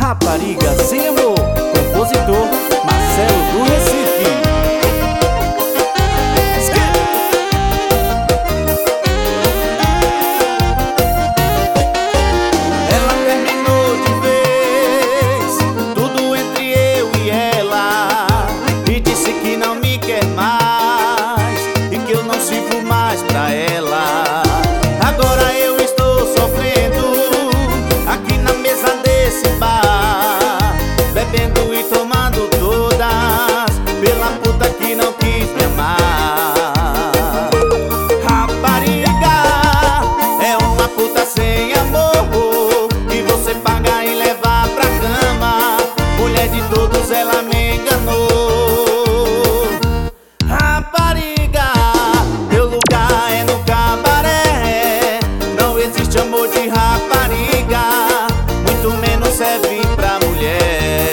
Rapariga sem amor, compositor Marcelo do Recife. Ela terminou de vez tudo entre eu e ela, e disse que não me quer mais e que eu não sirvo mais pra ela. Agora eu estou sofrendo aqui na mesa desse bar, bebendo e tomando todas pela puta que não quis me amar. Rapariga é uma puta sem amor, que você paga e leva pra cama. Mulher de todos, ela me enganou. Rapariga, teu lugar é no cabaré. Não existe amor de rapariga, muito menos serve pra mulher.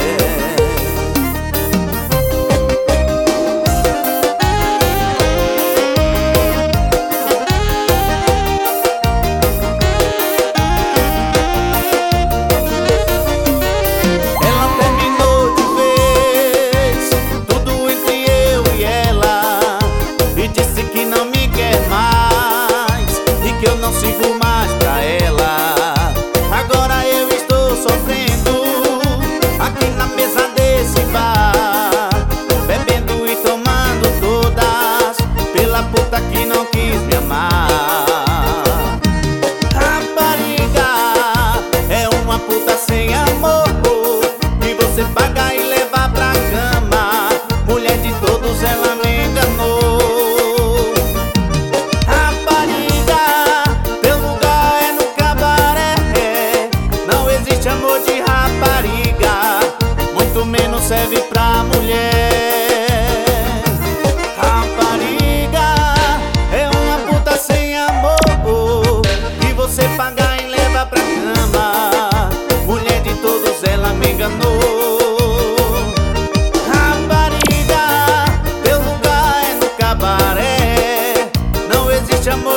Ela terminou de vez tudo entre eu e ela, e disse que não me quer mais e que eu não sirvo mais pra ela. Agora eu estou sofrendo aqui na mesa desse bar, bebendo e tomando todas pela puta que não quis me amar. Rapariga é uma puta sem amor, que você paga e leva pra cama. Mulher de todos, ela me enganou. Rapariga, teu lugar é no cabaré. Não existe amor de rapariga, muito menos serve pra mulher. Rapariga é uma puta sem amor, que você paga e leva pra cama. Mulher de todos, ela me enganou. Rapariga, teu lugar é no cabaré. Não existe amor